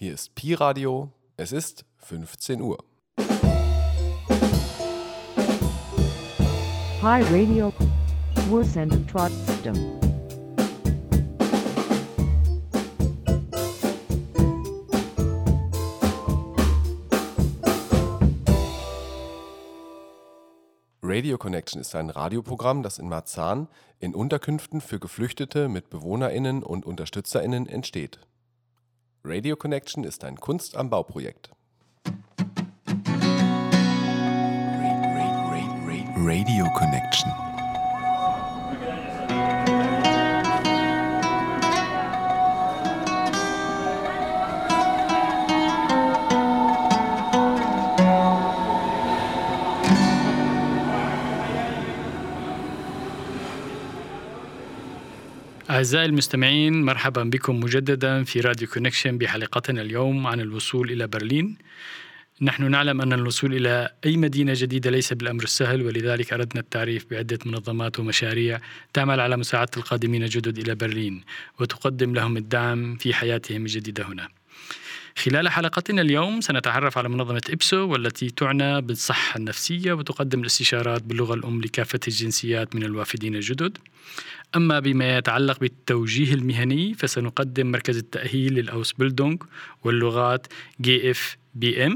Hier ist Pi Radio. Es ist 15 Uhr. Pi Radio. Wir senden trotzdem. Radio Connection ist ein Radioprogramm, das in Marzahn in Unterkünften für Geflüchtete mit BewohnerInnen und UnterstützerInnen entsteht. Radio Connection ist ein Kunst am Bau-Projekt. Radio Connection. أعزائي المستمعين، مرحبا بكم مجددا في راديو كونكشن بحلقتنا اليوم عن الوصول إلى برلين. نحن نعلم أن الوصول إلى أي مدينة جديدة ليس بالأمر السهل، ولذلك أردنا التعريف بعدة منظمات ومشاريع تعمل على مساعدة القادمين الجدد إلى برلين وتقدم لهم الدعم في حياتهم الجديدة هنا. خلال حلقتنا اليوم سنتعرف على منظمة إبسو، والتي تعنى بالصحة النفسية وتقدم الاستشارات باللغة الأم لكافة الجنسيات من الوافدين الجدد. أما بما يتعلق بالتوجيه المهني فسنقدم مركز التأهيل للأوسبيلدونغ واللغات GFBM.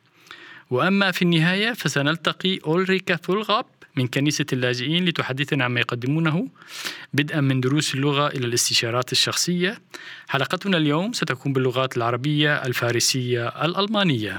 وأما في النهاية فسنلتقي أولريكا فولغاب من كنيسة اللاجئين لتحدثنا عما يقدمونه بدءا من دروس اللغة إلى الاستشارات الشخصية. حلقتنا اليوم ستكون باللغات العربية، الفارسية، الألمانية.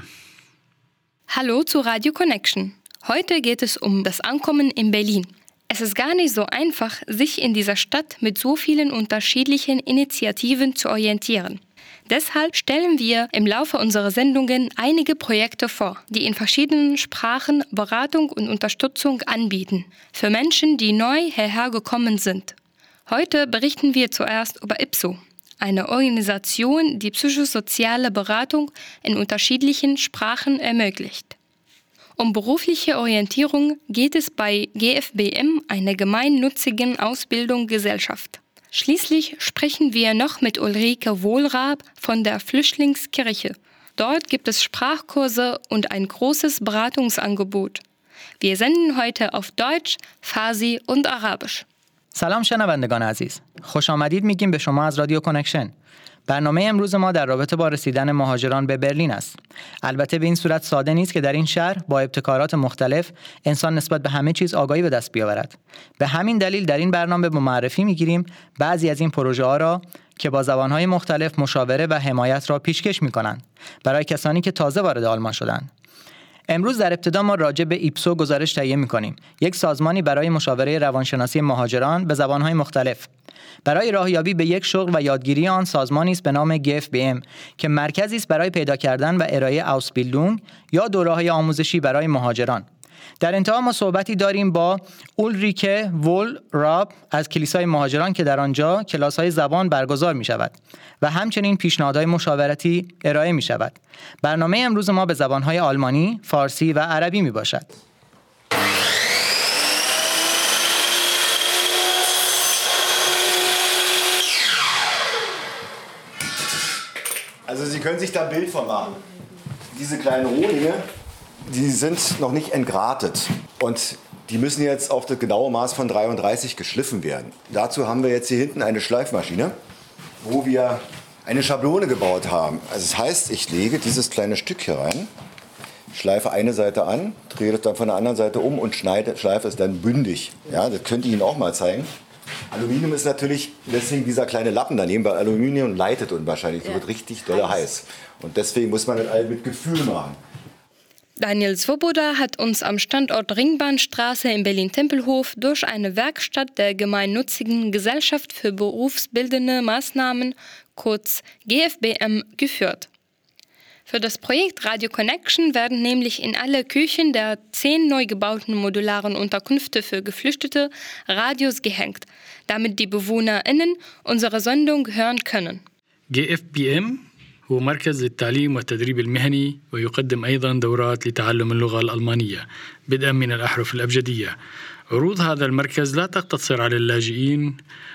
Hallo zu Radio Connection. Heute geht es um das Ankommen in Berlin. Es ist gar nicht so einfach, sich in dieser Stadt mit so vielen unterschiedlichen Initiativen zu orientieren. Deshalb stellen wir im Laufe unserer Sendungen einige Projekte vor, die in verschiedenen Sprachen Beratung und Unterstützung anbieten, für Menschen, die neu hierher gekommen sind. Heute berichten wir zuerst über Ipso, eine Organisation, die psychosoziale Beratung in unterschiedlichen Sprachen ermöglicht. Um berufliche Orientierung geht es bei GFBM, einer gemeinnützigen Ausbildungsgesellschaft. Schließlich sprechen wir noch mit Ulrike Wohlrab von der Flüchtlingskirche. Dort gibt es Sprachkurse und ein großes Beratungsangebot. Wir senden heute auf Deutsch, Farsi und Arabisch. سلام شنوندگان عزیز. خوش آمدید میگیم به شما از رادیو کانکشن. برنامه امروز ما در رابطه با رسیدن مهاجران به برلین است. البته به این صورت ساده نیست که در این شهر با ابتکارات مختلف انسان نسبت به همه چیز آگاهی به دست بیاورد. به همین دلیل در این برنامه به معرفی میگیریم بعضی از این پروژه ها را که با زبانهای مختلف مشاوره و حمایت را پیشکش میکنند برای کسانی که تازه وارد آلمان شدند. امروز در ابتدا ما راجع به ایپسو گزارش تهیه می‌کنیم، یک سازمانی برای مشاوره روانشناسی مهاجران به زبان‌های مختلف. برای راهیابی به یک شغل و یادگیری آن سازمانی است به نام GFBM که مرکزی است برای پیدا کردن و ارائه اوسبیلدونگ یا دوره‌های آموزشی برای مهاجران. در انتها ما صحبتی داریم با اولریکه وولراب از کلیسای مهاجران که در آنجا کلاس‌های زبان برگزار می‌شود و همچنین پیشنهادهای مشاورتی ارائه می‌شود. برنامه امروز ما به زبان‌های آلمانی، فارسی و عربی میباشد. Also Sie können sich da ein Bild von machen. Diese kleinen Rohlinge, die sind noch nicht entgratet und die müssen jetzt auf das genaue Maß von 33 geschliffen werden. Dazu haben wir jetzt hier hinten eine Schleifmaschine, wo wir eine Schablone gebaut haben. Also das heißt, ich lege dieses kleine Stück hier rein, schleife eine Seite an, drehe das dann von der anderen Seite um und schleife es dann bündig. Ja, das könnte ich Ihnen auch mal zeigen. Aluminium ist natürlich deswegen dieser kleine Lappen daneben, weil Aluminium leitet unwahrscheinlich, so wird richtig dolle heiß. Und deswegen muss man das alles mit Gefühl machen. Daniel Svoboda hat uns am Standort Ringbahnstraße in Berlin-Tempelhof durch eine Werkstatt der gemeinnützigen Gesellschaft für berufsbildende Maßnahmen, kurz GFBM, geführt. Für das Projekt Radio Connection werden nämlich in alle Küchen der 10 neu gebauten modularen Unterkünfte für Geflüchtete Radios gehängt, damit die BewohnerInnen unsere Sendung hören können. GFBM هو مركز للتعليم والتدريب المهني، ويقدم أيضا دورات لتعلم اللغة الألمانية بدءا من الأحرف الأبجدية. عروض هذا المركز لا تقتصر على اللاجئين،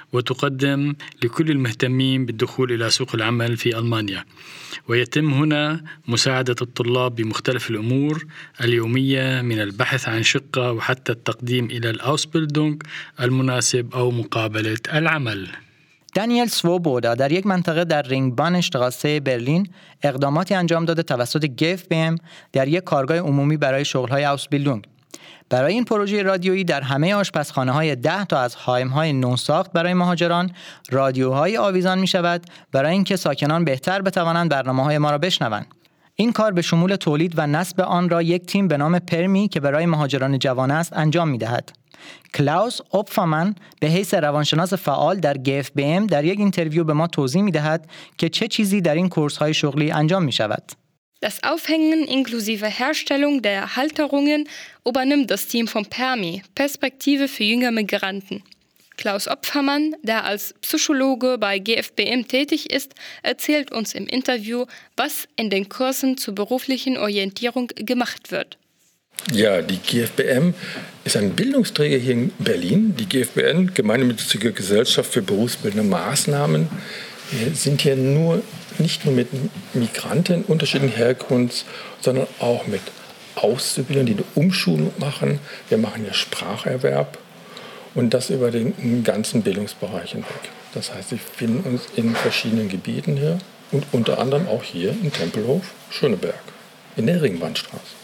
وتقدم لكل المهتمين بالدخول إلى سوق العمل في ألمانيا. ويتم هنا مساعدة الطلاب بمختلف الأمور اليومية، من البحث عن شقة وحتى التقديم إلى الأوسبيلدونغ المناسب أو مقابلة العمل. دانیل سوبودا در یک منطقه در رینگبان اشتغاسه برلین اقداماتی انجام داده توسط GFBM در یک کارگاه عمومی برای شغل‌های اوسبیلدونگ. برای این پروژه رادیویی در همه آشپزخانه‌های 10 تا از هایم‌های نوساخت برای مهاجران رادیوهای آویزان می‌شود برای اینکه ساکنان بهتر بتوانند برنامه‌های ما را بشنوند. این کار به شمول تولید و نصب آن را یک تیم به نام پرمی که برای مهاجران جوان است انجام می‌دهد. کلاوس اوپفامن به حیث روانشناس فعال در GFBM در یک اینترویو به ما توضیح می‌دهد که چه چیزی در این کورس‌های شغلی انجام می‌شود. Das Aufhängen inklusive Herstellung der Halterungen übernimmt das Team von PERMI, Perspektive für junge Migranten. Klaus Opfermann, der als Psychologe bei GFBM tätig ist, erzählt uns im Interview, was in den Kursen zur beruflichen Orientierung gemacht wird. Ja, die GFBM ist ein Bildungsträger hier in Berlin. Die GFBM, Gemeinnützige Gesellschaft für berufsbildende Maßnahmen. Wir sind hier nicht nur mit Migranten unterschiedlichen Herkunfts, sondern auch mit Auszubildenden, die eine Umschulung machen. Wir machen hier Spracherwerb und das über den ganzen Bildungsbereich hinweg. Das heißt, wir finden uns in verschiedenen Gebieten hier und unter anderem auch hier in Tempelhof, Schöneberg, in der Ringbahnstraße.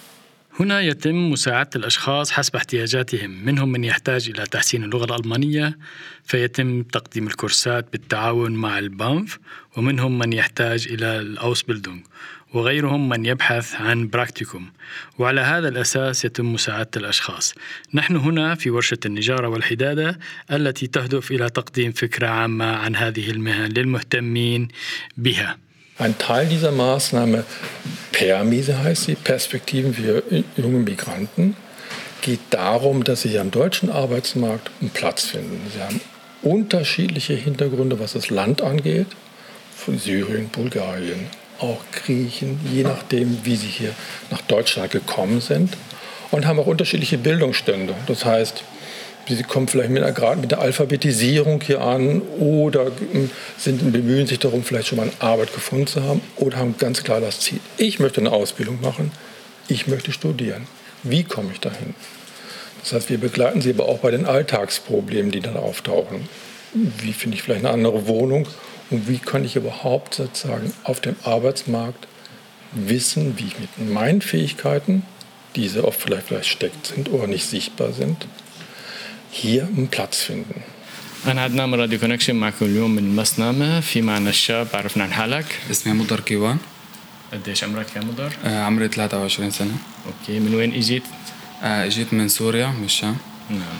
هنا يتم مساعدة الأشخاص حسب احتياجاتهم، منهم من يحتاج إلى تحسين اللغة الألمانية فيتم تقديم الكورسات بالتعاون مع البانف، ومنهم من يحتاج إلى الأوسبيلدونغ، وغيرهم من يبحث عن براكتيكوم. وعلى هذا الأساس يتم مساعدة الأشخاص. نحن هنا في ورشة النجارة والحدادة التي تهدف إلى تقديم فكرة عامة عن هذه المهن للمهتمين بها. Ein Teil dieser Maßnahme, PERMI heißt sie, Perspektiven für junge Migranten, geht darum, dass sie hier am deutschen Arbeitsmarkt einen Platz finden. Sie haben unterschiedliche Hintergründe, was das Land angeht, von Syrien, Bulgarien, auch Griechen, je nachdem, wie sie hier nach Deutschland gekommen sind, und haben auch unterschiedliche Bildungsstände. Das heißt, sie kommen vielleicht mit der Alphabetisierung hier an oder bemühen sich darum, vielleicht schon mal eine Arbeit gefunden zu haben oder haben ganz klar das Ziel, ich möchte eine Ausbildung machen, ich möchte studieren. Wie komme ich dahin? Das heißt, wir begleiten sie aber auch bei den Alltagsproblemen, die dann auftauchen. Wie finde ich vielleicht eine andere Wohnung und wie kann ich überhaupt sozusagen auf dem Arbeitsmarkt wissen, wie ich mit meinen Fähigkeiten, die sehr oft vielleicht versteckt sind oder nicht sichtbar sind, hier einen Platz finden. أنا عدنان من راديو كونكشن معكم اليوم من المسنامة. في معنا الشاب، عرفنا عن حالك. اسمي مضر كيوان. قديش عمرك يا مضر؟ عمري 23 سنة. أوكي، من وين إجيت؟ إجيت من سوريا، من الشام. نعم.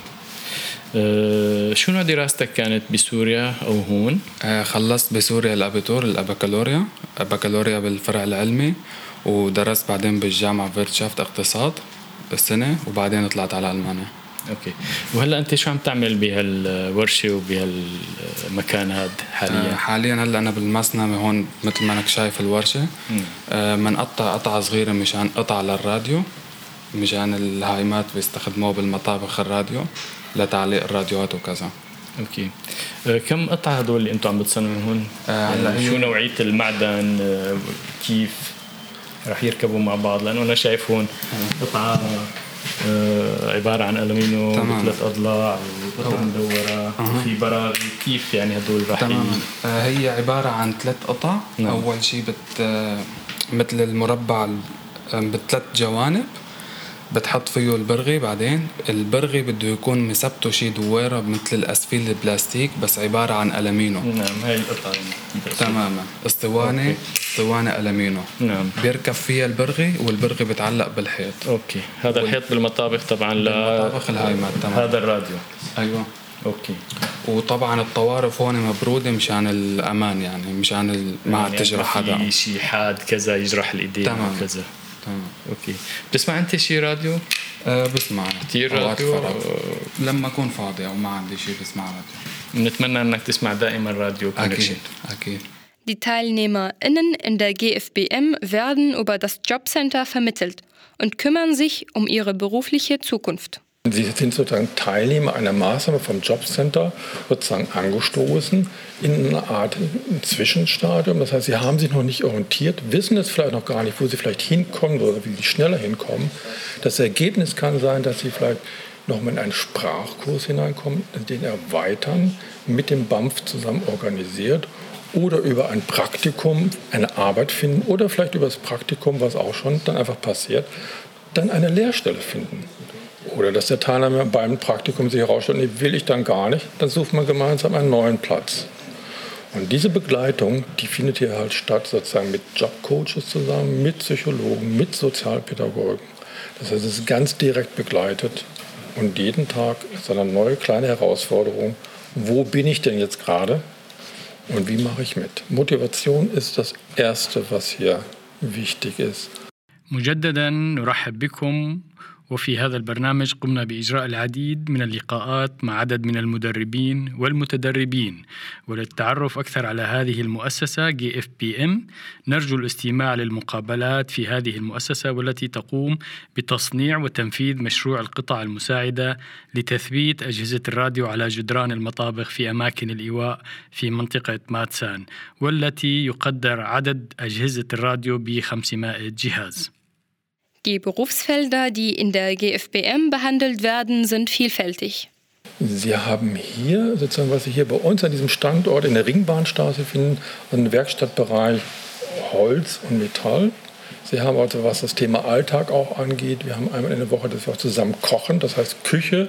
شنو دراستك كانت بسوريا أو هون؟ خلصت بسوريا الأبيتور البكالوريا بالفرع العلمي، ودرست بعدين بالجامعة فيرتشافت اقتصاد السنة، وبعدين طلعت على ألمانيا. اوكي، وهلا انت شو عم تعمل بهالورشه وبهالمكان هذا حاليا؟ حاليا هلا انا بالمصنع هون مثل ما انك شايف الورشه، منقطع قطعه صغيره مشان قطع للراديو، مشان الهايمات بيستخدموه بالمطابخ الراديو لتعليق الراديوات وكذا. اوكي، كم قطعه هدول اللي انتم عم بتصنعوا هون؟ هلا شو نوعيه المعدن؟ كيف راح يركبوا مع بعض؟ لانه انا شايف هون قطعه عبارة عن ألمينو بثلاث أضلاع وقطعة مدورة وفي براغي. كيف يعني هدول راح هي عبارة عن 3 قطع. أول شيء مثل المربع بثلاث جوانب بتحط فيه البرغي. بعدين البرغي بده يكون مسبته شيء دويرة مثل الأسفل البلاستيك بس عبارة عن ألمينو. نعم، هاي القطعة تماما اسطوانة ألمينو. نعم، بيركب فيها البرغي والبرغي بتعلق بالحيط. أوكي، هذا الحيط بالمطابخ طبعا بالمطابخ الهايمات. هذا الراديو. أيوة. أوكي، وطبعا الطوارف هون مبرودة مشان الأمان، يعني مشان ما تجرح حدا. في شيء حاد كذا يجرح الإيدين وكذا. تمام. اوكي، بتسمع انت شي راديو؟ بسمع كثير راديو. لما اكون فاضي او ما عندي شيء بسمع راديو. بنتمنى انك تسمع دائما راديو كونكشن. اكيد. Die TeilnehmerInnen in der GFBM werden über das Jobcenter vermittelt und kümmern sich um ihre berufliche Zukunft. Sie sind sozusagen Teilnehmer einer Maßnahme vom Jobcenter sozusagen angestoßen in eine Art Zwischenstadium. Das heißt, Sie haben sich noch nicht orientiert, wissen jetzt vielleicht noch gar nicht, wo Sie vielleicht hinkommen oder wie Sie schneller hinkommen. Das Ergebnis kann sein, dass Sie vielleicht noch mal in einen Sprachkurs hineinkommen, den erweitern, mit dem BAMF zusammen organisiert oder über ein Praktikum eine Arbeit finden oder vielleicht über das Praktikum, was auch schon dann einfach passiert, dann eine Lehrstelle finden. Oder dass der Teilnehmer beim Praktikum sich herausstellt, nee, will ich dann gar nicht, dann sucht man gemeinsam einen neuen Platz. Und diese Begleitung, die findet hier halt statt, sozusagen mit Jobcoaches zusammen, mit Psychologen, mit Sozialpädagogen. Das heißt, es ist ganz direkt begleitet und jeden Tag ist eine neue kleine Herausforderung. Wo bin ich denn jetzt gerade und wie mache ich mit? Motivation ist das Erste, was hier wichtig ist. مجددا نرحب بكم. وفي هذا البرنامج قمنا بإجراء العديد من اللقاءات مع عدد من المدربين والمتدربين وللتعرف أكثر على هذه المؤسسة GFBM. نرجو الاستماع للمقابلات في هذه المؤسسة والتي تقوم بتصنيع وتنفيذ مشروع القطع المساعدة لتثبيت أجهزة الراديو على جدران المطابخ في أماكن الإيواء في منطقة ماتسان، والتي يقدر عدد أجهزة الراديو ب500 جهاز. Die Berufsfelder, die in der GFBM behandelt werden, sind vielfältig. Sie haben hier, sozusagen, was Sie hier bei uns an diesem Standort in der Ringbahnstraße finden, einen Werkstattbereich Holz und Metall. Sie haben also, was das Thema Alltag auch angeht, wir haben einmal in der Woche, dass wir auch zusammen kochen, das heißt Küche,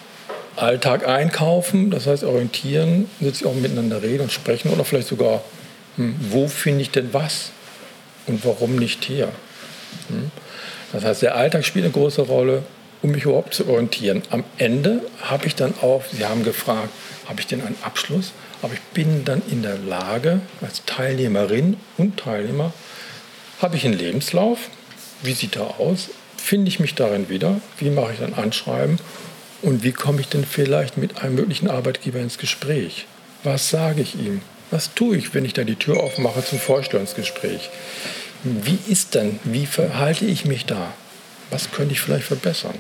Alltag einkaufen, das heißt orientieren, sich auch miteinander reden und sprechen oder vielleicht sogar, wo finde ich denn was und warum nicht hier? Das heißt, der Alltag spielt eine große Rolle, um mich überhaupt zu orientieren. Am Ende habe ich dann auch, Sie haben gefragt, habe ich denn einen Abschluss? Aber ich bin dann in der Lage, als Teilnehmerin und Teilnehmer, habe ich einen Lebenslauf? Wie sieht er aus? Finde ich mich darin wieder? Wie mache ich dann Anschreiben? Und wie komme ich denn vielleicht mit einem möglichen Arbeitgeber ins Gespräch? Was sage ich ihm? Was tue ich, wenn ich da die Tür aufmache zum Vorstellungsgespräch? Wie ist denn, wie verhalte ich mich da? Was könnte ich vielleicht verbessern?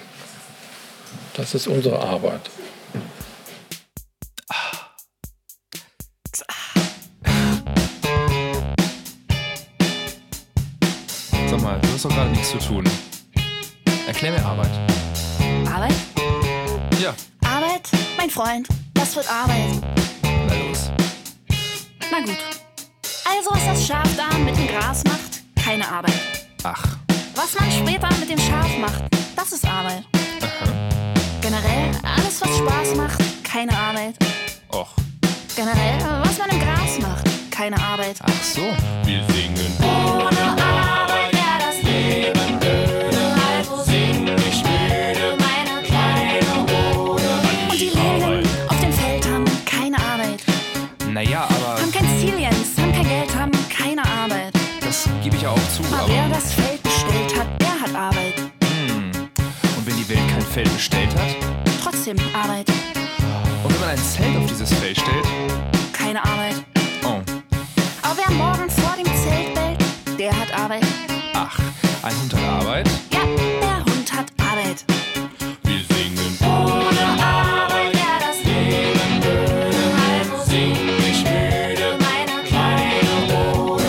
Das ist unsere Arbeit. Sag mal, du hast doch gerade nichts zu tun. Erklär mir Arbeit. Arbeit? Ja. Arbeit? Mein Freund, was wird Arbeit? Na los. Na gut. Also, was das Schaf da mit dem Gras macht? Keine Arbeit. Ach. Was man später mit dem Schaf macht, das ist Arbeit. Aha. Generell, alles was Spaß macht, keine Arbeit. Och. Generell, was man im Gras macht, keine Arbeit. Ach so. Wir singen. Ohne Arbeit wär das Leben blöde. Also sing ich müde, meine kleine Ode. Und die Leben auf dem Feld haben keine Arbeit. Naja, aber... Haben kein Ziel, Jens, haben kein Geld, haben keine Arbeit. Das gebe ich ja auch zu, aber wer das Feld bestellt hat, der hat Arbeit. Und wenn die Welt kein Feld bestellt hat? Trotzdem Arbeit. Und wenn man ein Zelt auf dieses Feld stellt? Keine Arbeit. Oh. Aber wer morgens vor dem Zelt bellt, der hat Arbeit. Ach, ein Hund hat Arbeit? Ja, der Hund hat Arbeit. Wir singen. Ohne Arbeit wär das Leben blöde. Also sing ich müde, meine kleine Ode.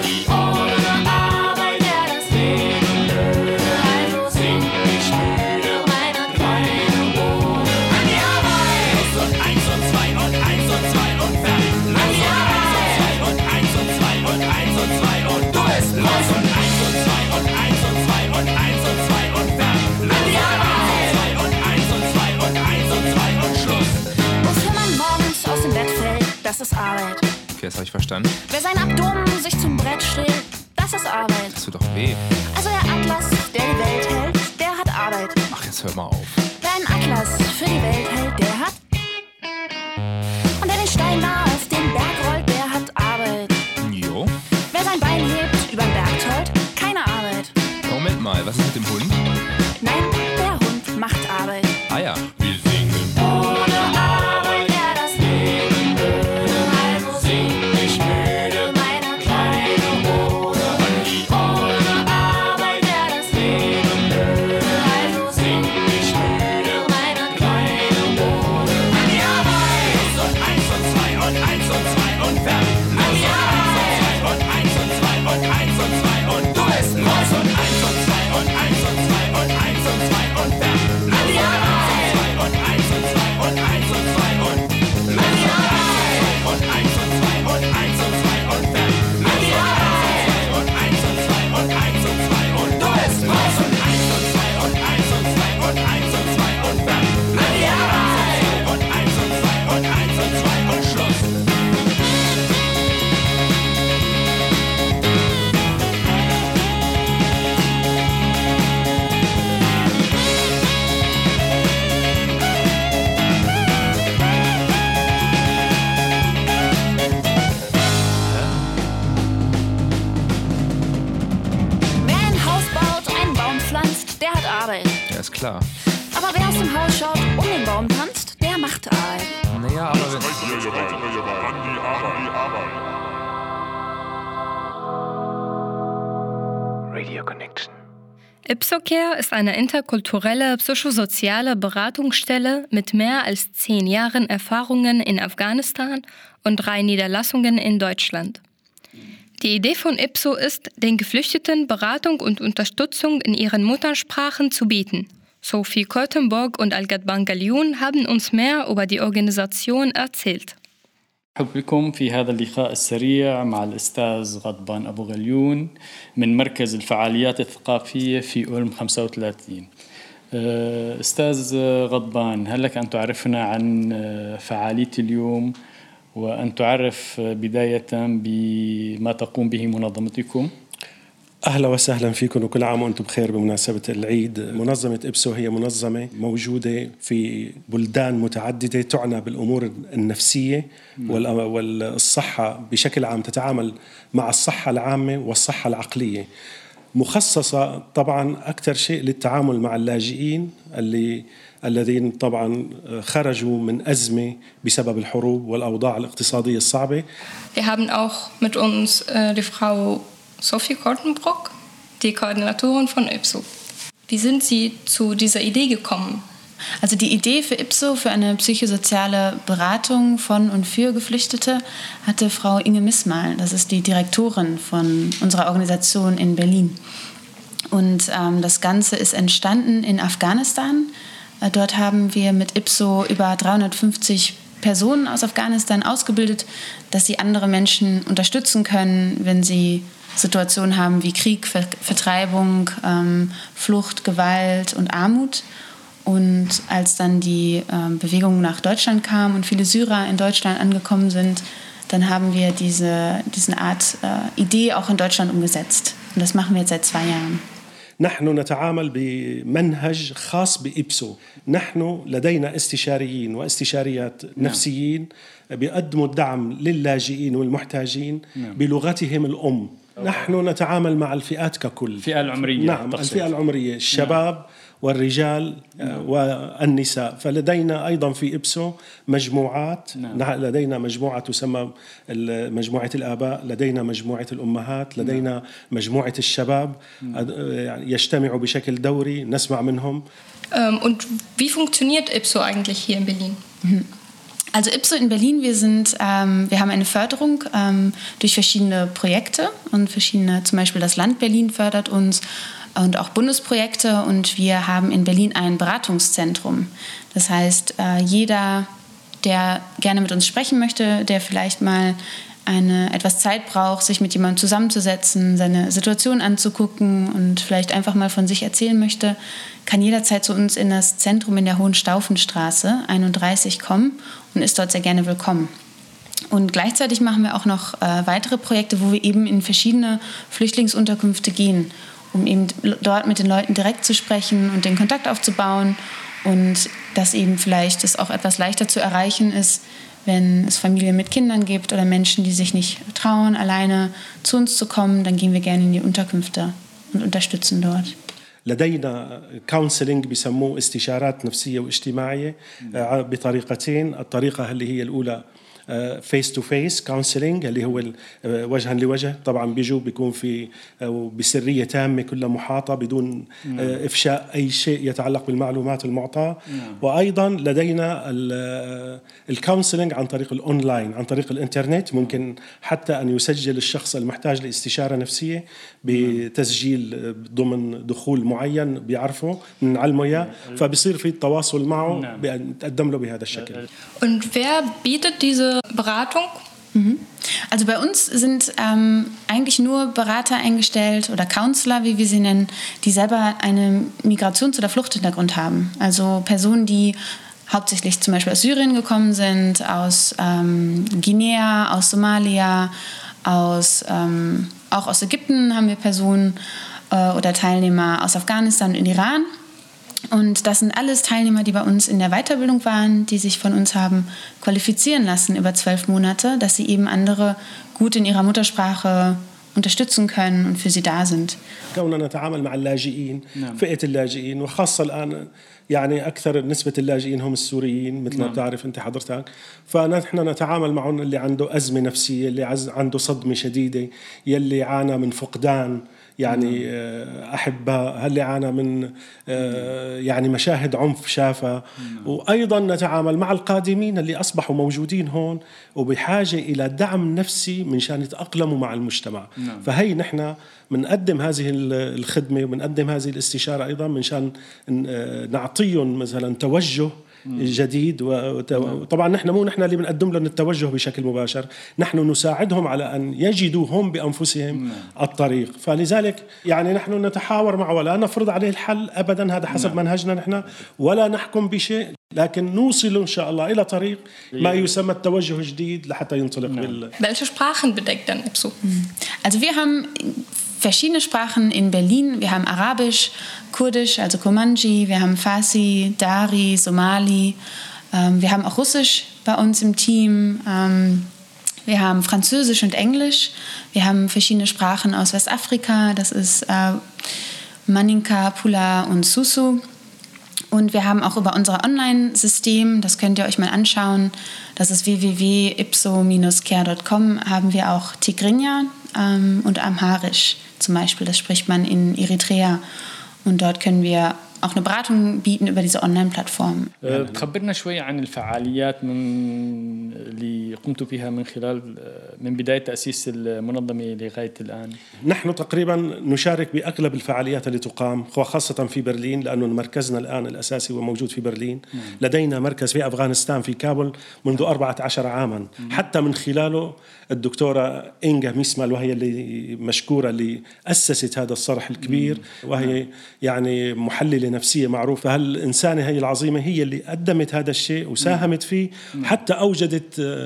Ohne Arbeit wär das Leben blöde. Also sing ich müde, meine kleine Ode. An die Arbeit! Und 1 und 2 und 1 und 2 und fertig. Los und 1 und 2 und 1 und 2 und du bist los und 1 und 2 und 1 und 2 und 1 und 2 und fertig. Los und 1 und 2 und 1 und 2 und Schluss. Wofür man morgens aus dem Bett fällt, das ist Arbeit. Okay, das habe ich verstanden. Wer sein Abdomen sich zum Brett stellt, das ist Arbeit. Das tut doch weh. Also der Atlas, der die Welt hält, der hat Arbeit. Ach, jetzt hör mal auf. Wer einen Atlas für die Welt hält, der hat. Und der den Stein da auf den Berg rollt, der hat Arbeit. Jo. Wer sein Bein hebt übern Berg tollt, keine Arbeit. Moment mal, was ist mit dem Hund? Nein, der Hund macht Arbeit. Ah ja. Wir singen. Ohne Arbeit wär das Leben blöde. Also sing ich müde, meine und du bist los und 1 und 2 und 1 und 2 und 1 und 2 und fertig. Und 1 und 2 und 1 und 2 und 1 und 2 und 1 und 2 und fertig. Und 1 und 2 und 1 und 2 und du bist los und 1 und 2 und 1 und 2 und 1 und 2 und fertig. Und 1 und 2 und 1 und 2 und Schluss. Wer ein Haus baut, einen Baum pflanzt, der hat Arbeit. Ja, ist klar. Aber wer aus dem Haus schaut, um den Baum tanzt, der macht Arbeit. Naja, aber wenn... Radio Connection. Ipsocare ist eine interkulturelle psychosoziale Beratungsstelle mit mehr als 10 Jahren Erfahrungen in Afghanistan und 3 Niederlassungen in Deutschland. Die Idee von Ipso ist, den Geflüchteten Beratung und Unterstützung in ihren Muttersprachen zu bieten. Sophie Kortenborg und Algat Bangalioun haben uns mehr über die Organisation erzählt. مرحبا بكم في هذا اللقاء السريع مع الأستاذ غضبان أبو غليون من مركز الفعاليات الثقافية في أولم 35. أستاذ غضبان، هل لك أن تعرفنا عن فعالية اليوم وأن تعرف بداية بما تقوم به منظمتكم؟ أهلا وسهلا فيكم وكل عام وأنتم بخير بمناسبة العيد. منظمة إبسو هي منظمة موجودة في بلدان متعددة تعنى بالأمور النفسية والصحة بشكل عام، تتعامل مع الصحة العامة والصحة العقلية، مخصصة طبعا أكثر شيء للتعامل مع اللاجئين الذين طبعا خرجوا من أزمة بسبب الحروب والأوضاع الاقتصادية الصعبة. Wir haben auch mit uns die Frau Sophie Kortenbrock, die Koordinatorin von Ipso. Wie sind Sie zu dieser Idee gekommen? Also die Idee für Ipso, für eine psychosoziale Beratung von und für Geflüchtete, hatte Frau Inge Missmal. Das ist die Direktorin von unserer Organisation in Berlin. Und das Ganze ist entstanden in Afghanistan. Dort haben wir mit Ipso über 350 Personen aus Afghanistan ausgebildet, dass sie andere Menschen unterstützen können, wenn sie Situationen haben wie Krieg, Vertreibung, Flucht, Gewalt und Armut. Und als dann die Bewegung nach Deutschland kam und viele Syrer in Deutschland angekommen sind, dann haben wir diese Art Idee auch in Deutschland umgesetzt. Und das machen wir jetzt seit 2 Jahren. نحن نتعامل بمنهج خاص بإبسو. نحن لدينا استشاريين واستشاريات نفسيين بيقدموا الدعم للاجئين والمحتاجين بلغتهم الأم. نحن نتعامل مع الفئات ككل. الفئة العمرية. نعم، الفئة العمرية، الشباب والرجال والنساء. فلدينا أيضا في إبسو مجموعات. لدينا مجموعة تسمى مجموعة الآباء، لدينا مجموعة الأمهات، لدينا مجموعة الشباب يجتمعوا بشكل دوري، نسمع منهم. Und wie funktioniert Ipso eigentlich hier in Berlin? Also Ipso in Berlin, wir haben eine Förderung durch verschiedene Projekte und zum Beispiel das Land Berlin fördert uns und auch Bundesprojekte, und wir haben in Berlin ein Beratungszentrum. Das heißt, jeder, der gerne mit uns sprechen möchte, der vielleicht mal etwas Zeit braucht, sich mit jemandem zusammenzusetzen, seine Situation anzugucken und vielleicht einfach mal von sich erzählen möchte, kann jederzeit zu uns in das Zentrum in der Hohenstaufenstraße 31 kommen und ist dort sehr gerne willkommen. Und gleichzeitig machen wir auch noch weitere Projekte, wo wir eben in verschiedene Flüchtlingsunterkünfte gehen, um eben dort mit den Leuten direkt zu sprechen und den Kontakt aufzubauen, und dass eben vielleicht es auch etwas leichter zu erreichen ist, wenn es Familien mit Kindern gibt oder Menschen, die sich nicht trauen, alleine zu uns zu kommen, dann gehen wir gerne in die Unterkünfte und unterstützen dort. لدينا كونسلينج بيسموه استشارات نفسية واجتماعية بطريقتين. الطريقة اللي هي الأولى فيس تو فيس كونسلينج اللي هو وجها لوجه. طبعا بيجوا بيكون في بسرية تامة كلها محاطة بدون إفشاء أي شيء يتعلق بالمعلومات المعطاة. وأيضا لدينا الكونسلينج عن طريق الأونلاين، عن طريق الإنترنت. ممكن حتى أن يسجل الشخص المحتاج لاستشارة نفسية بتسجيل ضمن دخول معين بيعرفه نعلمه إياه، فبصير في التواصل معه بنقدم له بهذا الشكل. Und wer bietet diese Beratung? Also bei uns sind eigentlich nur Berater eingestellt oder Counselor, wie wir sie nennen, die selber einen Migrations- oder Fluchthintergrund haben. Also Personen, die hauptsächlich zum Beispiel aus Syrien gekommen sind, aus Guinea, aus Somalia, auch aus Ägypten haben wir Personen oder Teilnehmer aus Afghanistan und Iran. Und das sind alles Teilnehmer, die bei uns in der Weiterbildung waren, die sich von uns haben qualifizieren lassen über 12 Monate, dass sie eben andere gut in ihrer Muttersprache unterstützen können und für sie da sind. كوننا نتعامل مع اللاجئين، فئة اللاجئين، وخاصة الآن يعني أكثر نسبة اللاجئين هم السوريين مثل ما بتعرف أنت حضرتك. فنحن نتعامل معهم اللي عنده أزمة نفسية، اللي عنده صدمة شديدة، يلي عانى من فقدان يعني أحباء، اللي عانى من يعني مشاهد عنف شافها. وأيضا نتعامل مع القادمين اللي أصبحوا موجودين هون وبحاجة إلى دعم نفسي من شان يتأقلموا مع المجتمع. فهي نحن بنقدم هذه الخدمة وبنقدم هذه الاستشارة أيضا من شان نعطيهم مثلا توجه جديد. وطبعا نحن اللي بنقدم لهم التوجه بشكل مباشر، نحن نساعدهم على أن يجدوا هم بأنفسهم الطريق. فلذلك يعني نحن نتحاور معه ولا نفرض عليه الحل أبدا، هذا حسب منهجنا نحن، ولا نحكم بشيء، لكن نوصل إن شاء الله إلى طريق ما يسمى التوجه الجديد لحتى ينطلق Welche Sprachen bedeckt denn IPSO? Also wir haben verschiedene Sprachen in Berlin. Wir haben Arabisch, Kurdisch, also Kurmanji, wir haben Farsi, Dari, Somali. Wir haben auch Russisch bei uns im Team. Wir haben Französisch und Englisch. Wir haben verschiedene Sprachen aus Westafrika. Das ist Maninka, Pula und Susu. Und wir haben auch über unser Online-System, das könnt ihr euch mal anschauen, das ist www.ipso-care.com, haben wir auch Tigrinya und Amharisch zum Beispiel. Das spricht man in Eritrea. Und dort können wir auch eine Beratung bieten über diese Online-Plattform. تخبرنا شوي عن الفعاليات اللي قمتوا فيها من بداية تأسيس المنظمة لغاية الآن. نحن تقريبا نشارك بأغلب الفعاليات اللي تقام، وخاصة في برلين، لأنه مركزنا الآن الأساسي وموجود في برلين. لدينا مركز في أفغانستان في كابول منذ 14 عاما، حتى من خلاله الدكتورة إنجا ميسمال، وهي اللي مشكورة اللي أسست هذا الصرح الكبير، وهي يعني محللة نفسية معروفة. هالإنسانة هي العظيمة هي اللي قدمت هذا الشيء وساهمت فيه، حتى أوجدت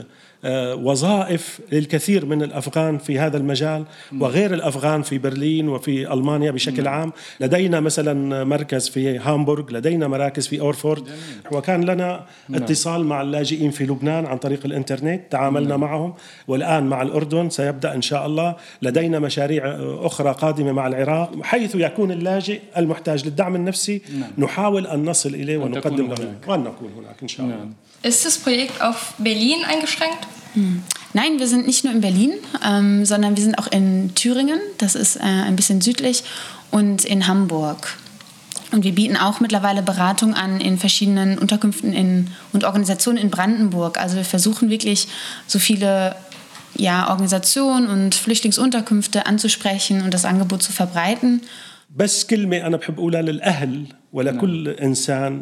وظائف للكثير من الأفغان في هذا المجال وغير الأفغان في برلين وفي ألمانيا بشكل عام. لدينا مثلا مركز في هامبورغ، لدينا مراكز في أورفورد، وكان لنا اتصال مع اللاجئين في لبنان عن طريق الإنترنت، تعاملنا معهم، والآن مع الأردن سيبدأ إن شاء الله. لدينا مشاريع أخرى قادمة مع العراق، حيث يكون اللاجئ المحتاج للدعم النفسي نحاول أن نصل إليه ونقدم له وأن نكون هناك إن شاء الله. Ist das Projekt auf Berlin eingeschränkt? Nein, wir sind nicht nur in Berlin, sondern wir sind auch in Thüringen, das ist ein bisschen südlich, und in Hamburg. Und wir bieten auch mittlerweile Beratung an in verschiedenen Unterkünften und Organisationen in Brandenburg. Also wir versuchen wirklich so viele Organisationen und Flüchtlingsunterkünfte anzusprechen und das Angebot zu verbreiten. بس كلمة أنا بحب أقولها للأهل ولكل إنسان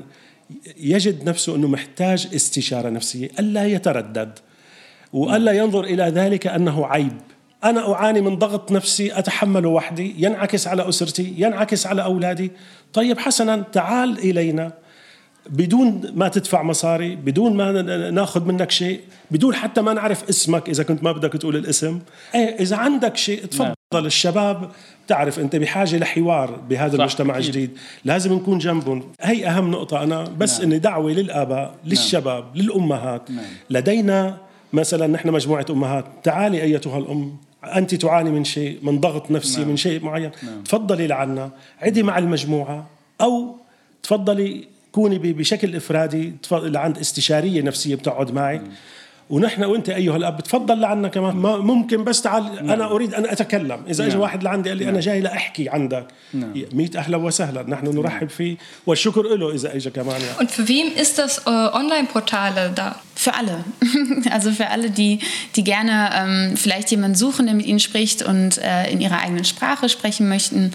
يجد نفسه أنه محتاج استشارة نفسية، ألا يتردد وألا ينظر إلى ذلك أنه عيب. أنا أعاني من ضغط نفسي أتحمله وحدي، ينعكس على أسرتي، ينعكس على أولادي. طيب حسنا، تعال إلينا بدون ما تدفع مصاري، بدون ما ناخذ منك شيء، بدون حتى ما نعرف اسمك إذا كنت ما بدك تقول الاسم. إذا عندك شيء تفضل. الشباب تعرف أنت بحاجة لحوار بهذا المجتمع الجديد، لازم نكون جنبهم. هي أهم نقطة. أنا بس إني دعوة للآباء، للشباب، للأمهات. لدينا مثلا نحن مجموعة أمهات، تعالي أيتها الأم، أنت تعاني من شيء، من ضغط نفسي، من شيء معين، تفضلي لعنا، عدي مع المجموعة، أو تفضلي كوني بشكل إفرادي لعند استشارية نفسية بتقعد معك ونحن وانت ايها الاب تفضل لعنا كمان ممكن بس تعال انا اريد ان اتكلم اذا اجى واحد لعندي قال لي انا جاي لاحكي عندك 100 اهلا وسهلا نحن نرحب فيه والشكر له اذا اجى كمان يعني. Und für wen ist das Online-Portale da? Für alle. Also für alle, die gerne vielleicht jemanden suchen, der mit ihnen spricht und in ihrer eigenen Sprache sprechen möchten.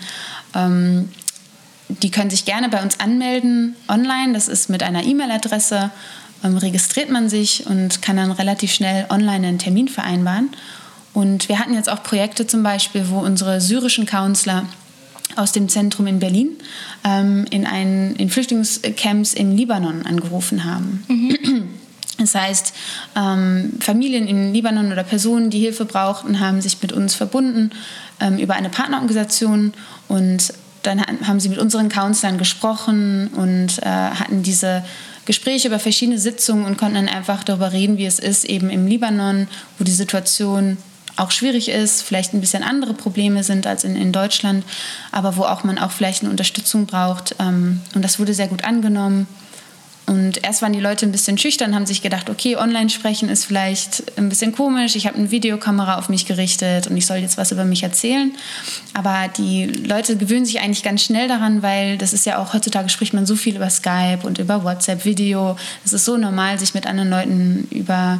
Die können sich gerne bei uns anmelden online. Das ist mit einer E-Mail-Adresse. Registriert man sich und kann dann relativ schnell online einen Termin vereinbaren. Und wir hatten jetzt auch Projekte zum Beispiel, wo unsere syrischen Counselor aus dem Zentrum in Berlin in Flüchtlingscamps in Libanon angerufen haben. Das heißt, Familien in Libanon oder Personen, die Hilfe brauchten, haben sich mit uns verbunden über eine Partnerorganisation und dann haben sie mit unseren Counselern gesprochen und hatten diese Gespräche über verschiedene Sitzungen und konnten dann einfach darüber reden, wie es ist, eben im Libanon, wo die Situation auch schwierig ist, vielleicht ein bisschen andere Probleme sind als in Deutschland, aber wo auch man auch vielleicht eine Unterstützung braucht. Und das wurde sehr gut angenommen. Und erst waren die Leute ein bisschen schüchtern, haben sich gedacht, okay, online sprechen ist vielleicht ein bisschen komisch, ich habe eine Videokamera auf mich gerichtet und ich soll jetzt was über mich erzählen. Aber die Leute gewöhnen sich eigentlich ganz schnell daran, weil das ist ja auch, heutzutage spricht man so viel über Skype und über WhatsApp, Video. Es ist so normal, sich mit anderen Leuten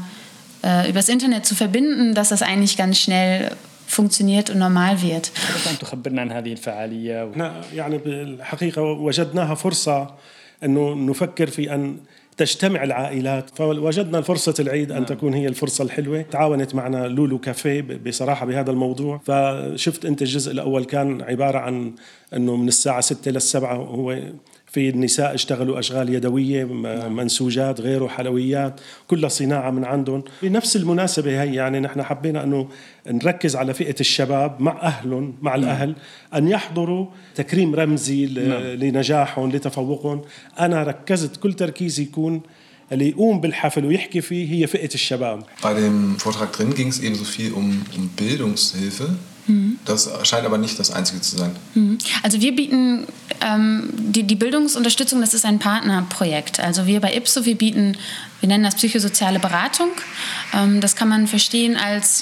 übers Internet zu verbinden, dass das eigentlich ganz schnell funktioniert und normal wird. تخبرنا عن هذه الفعالية. يعني بالحقيقة وجدناها فرصة أنه نفكر في أن تجتمع العائلات فوجدنا فرصة العيد أن تكون هي الفرصة الحلوة. تعاونت معنا لولو كافيه بصراحة بهذا الموضوع. فشفت أنت الجزء الأول كان عبارة عن أنه من الساعة 6 لل7 هو في النساء اشتغلوا أشغال يدوية منسوجات غيره حلويات كلها صناعة من عندهم. بنفس المناسبة هي يعني نحن حبينا أنه نركز على فئة الشباب مع أهلهم مع الأهل أن يحضروا تكريم رمزي لنجاحهم لتفوقهم. أنا ركزت كل تركيزي يكون اللي يقوم بالحفل ويحكي فيه هي فئة الشباب. Bei dem Vortrag drin ging es ebenso viel um Bildungshilfe. Das scheint aber nicht das Einzige zu sein. Also wir bieten die Bildungsunterstützung, das ist ein Partnerprojekt. Also wir bei IPSO, wir nennen das psychosoziale Beratung. Das kann man verstehen als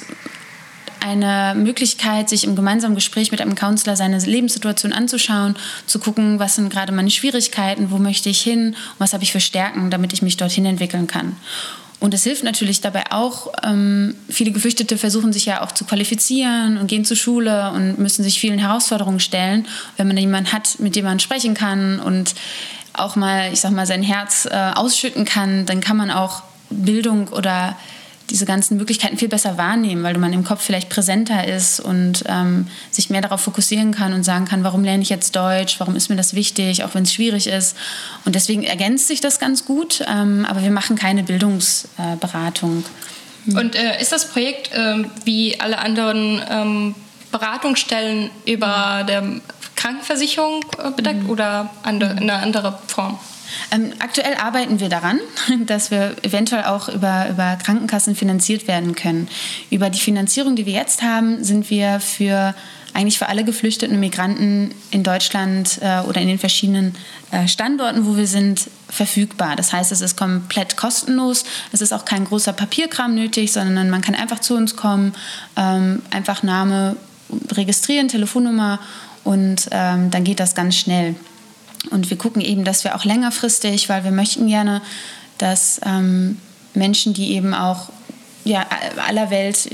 eine Möglichkeit, sich im gemeinsamen Gespräch mit einem Counselor seine Lebenssituation anzuschauen, zu gucken, was sind gerade meine Schwierigkeiten, wo möchte ich hin und was habe ich für Stärken, damit ich mich dorthin entwickeln kann. Und es hilft natürlich dabei auch, viele Geflüchtete versuchen sich ja auch zu qualifizieren und gehen zur Schule und müssen sich vielen Herausforderungen stellen. Wenn man jemanden hat, mit dem man sprechen kann und auch mal, ich sag mal, sein Herz ausschütten kann, dann kann man auch Bildung oder diese ganzen Möglichkeiten viel besser wahrnehmen, weil man im Kopf vielleicht präsenter ist und sich mehr darauf fokussieren kann und sagen kann, warum lerne ich jetzt Deutsch, warum ist mir das wichtig, auch wenn es schwierig ist. Und deswegen ergänzt sich das ganz gut, aber wir machen keine Bildungsberatung. Und ist das Projekt wie alle anderen Beratungsstellen über der Krankenversicherung bedeckt oder in einer anderen Form? Aktuell arbeiten wir daran, dass wir eventuell auch über Krankenkassen finanziert werden können. Über die Finanzierung, die wir jetzt haben, sind wir eigentlich für alle geflüchteten Migranten in Deutschland oder in den verschiedenen Standorten, wo wir sind, verfügbar. Das heißt, es ist komplett kostenlos. Es ist auch kein großer Papierkram nötig, sondern man kann einfach zu uns kommen, einfach Name registrieren, Telefonnummer und dann geht das ganz schnell. Und wir gucken eben, dass wir auch längerfristig, weil wir möchten gerne, dass Menschen, die eben auch aller Welt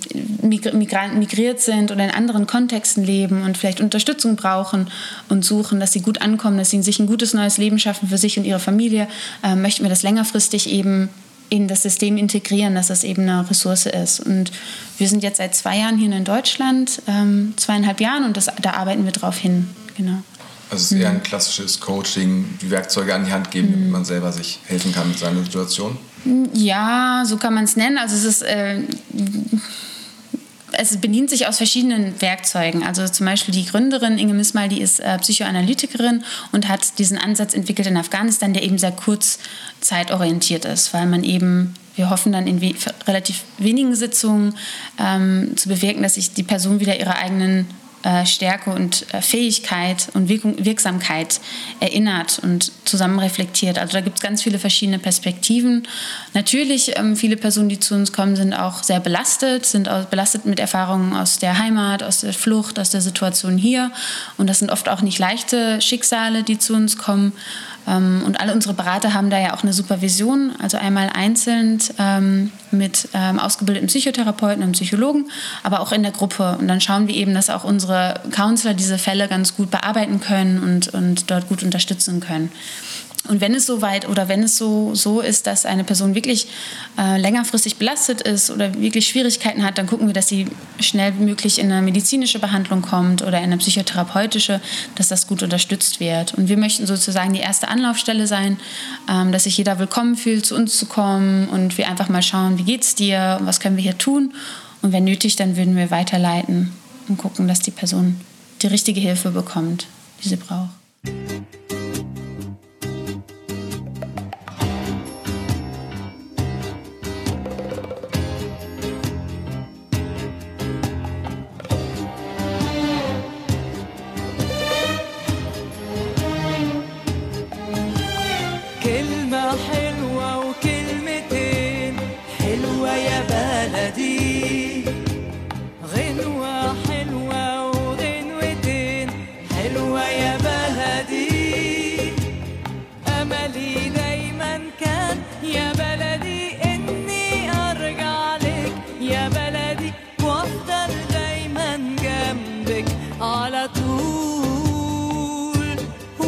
migriert sind oder in anderen Kontexten leben und vielleicht Unterstützung brauchen und suchen, dass sie gut ankommen, dass sie sich ein gutes neues Leben schaffen für sich und ihre Familie, möchten wir das längerfristig eben in das System integrieren, dass das eben eine Ressource ist. Und wir sind jetzt seit 2 Jahren hier in Deutschland, 2,5 Jahren und da arbeiten wir drauf hin. Genau. Also es ist eher ein klassisches Coaching, die Werkzeuge an die Hand geben, damit man selber sich helfen kann mit seiner Situation? Ja, so kann man es nennen. Also es bedient sich aus verschiedenen Werkzeugen. Also zum Beispiel die Gründerin Inge Mismal, die ist Psychoanalytikerin und hat diesen Ansatz entwickelt in Afghanistan, der eben sehr kurzzeitorientiert ist, weil man eben, wir hoffen dann in relativ wenigen Sitzungen zu bewirken, dass sich die Person wieder ihre eigenen Stärke und Fähigkeit und Wirksamkeit erinnert und zusammen reflektiert. Also da gibt es ganz viele verschiedene Perspektiven. Natürlich, viele Personen, die zu uns kommen, sind auch sehr belastet, belastet mit Erfahrungen aus der Heimat, aus der Flucht, aus der Situation hier. Und das sind oft auch nicht leichte Schicksale, die zu uns kommen. Und alle unsere Berater haben da ja auch eine Supervision, also einmal einzeln mit ausgebildeten Psychotherapeuten und Psychologen, aber auch in der Gruppe. Und dann schauen wir eben, dass auch unsere Counselor diese Fälle ganz gut bearbeiten können und dort gut unterstützen können. Und wenn es soweit oder wenn es so ist, dass eine Person wirklich längerfristig belastet ist oder wirklich Schwierigkeiten hat, dann gucken wir, dass sie schnell wie möglich in eine medizinische Behandlung kommt oder in eine psychotherapeutische, dass das gut unterstützt wird. Und wir möchten sozusagen die erste Anlaufstelle sein, dass sich jeder willkommen fühlt, zu uns zu kommen und wir einfach mal schauen, wie geht's dir, was können wir hier tun? Und wenn nötig, dann würden wir weiterleiten und gucken, dass die Person die richtige Hilfe bekommt, die sie braucht. كلمة حلوة وكلمتين حلوة يا بلدي غنوة حلوة وغنوتين حلوة يا بلدي أملي دايما كان يا بلدي إني أرجع لك يا بلدي وأفضل دايما جنبك على طول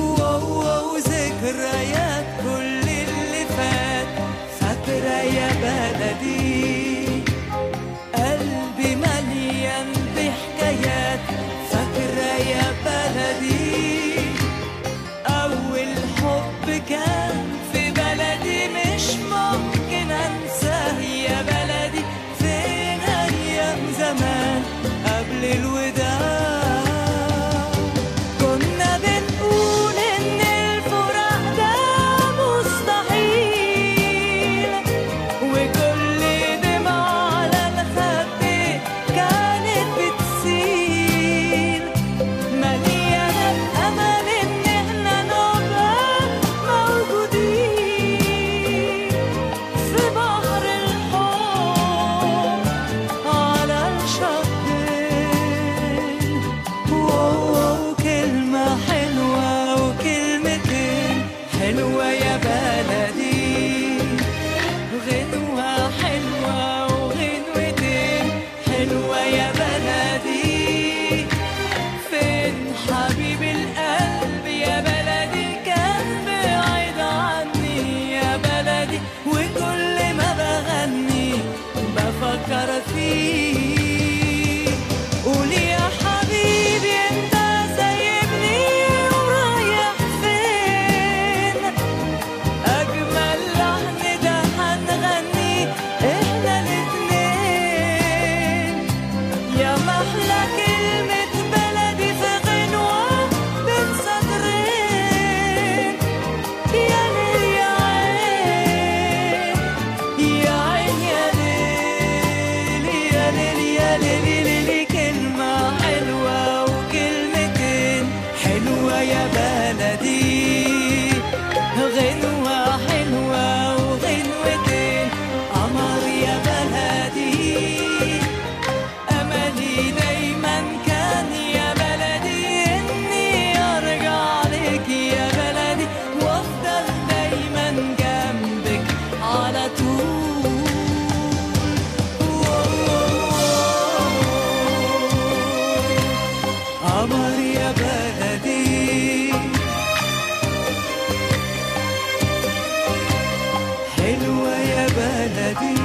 وذكريات كل اللي فات فاكرة يا بلدي قلبي مليان بحكايات فاكرة يا بلدي أول حب كان في بلدي مش ممكن أنساه يا بلدي فين أيام زمان قبل الوداع كنا بنقول إن الفراق ده مستحيل وكل دمعة على الخد كانت بتسيل مليانة أمل إن إحنا نبقى موجودين في بحر الحب على الشطين كلمة حلوة وكلمتين حلوة يا بلدي غنوة حلوة وغنوتين حلوة يا بلدي فين حبيب القلب يا بلدي كان بعيد عني يا بلدي وكل ما بغني بفكر فيه قول يا حبيبي انت سايبني ورايح فين اجمل لحن ده هنغني احنا الاتنين يا محلى كلمة بلدي في غنوة بين سطرين يا ليل يا عين يا عين يا ليل يا ليل يا ليل ليل كلمة حلوة وكلمتين حلوة يا بلدي غنوة حلوة وغنوتين قمر يا بلدي أملي دايما كان يا بلدي إني أرجع لك يا بلدي وأفضل دايما جنبك على طول قمر يا بلدي حلوة يا بلدي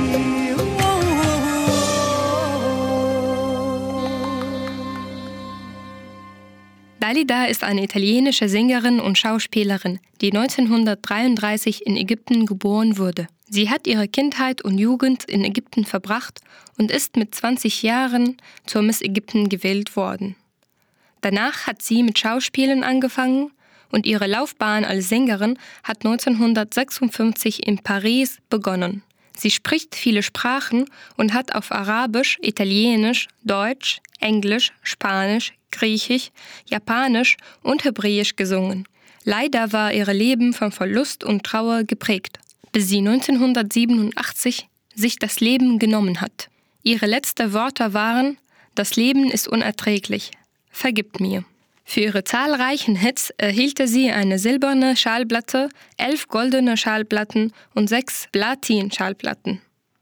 Dalida ist eine italienische Sängerin und Schauspielerin, die 1933 in Ägypten geboren wurde. Sie hat ihre Kindheit und Jugend in Ägypten verbracht und ist mit 20 Jahren zur Miss Ägypten gewählt worden. Danach hat sie mit Schauspielen angefangen und ihre Laufbahn als Sängerin hat 1956 in Paris begonnen. Sie spricht viele Sprachen und hat auf Arabisch, Italienisch, Deutsch, Englisch, Spanisch, Griechisch, Japanisch und Hebräisch gesungen. Leider war ihr Leben von Verlust und Trauer geprägt, bis sie 1987 sich das Leben genommen hat. Ihre letzten Worte waren: Das Leben ist unerträglich. Vergibt mir. Für ihre zahlreichen Hits erhielt sie eine silberne Schallplatte, 11 goldene Schallplatten und 6 Platin-Schallplatten.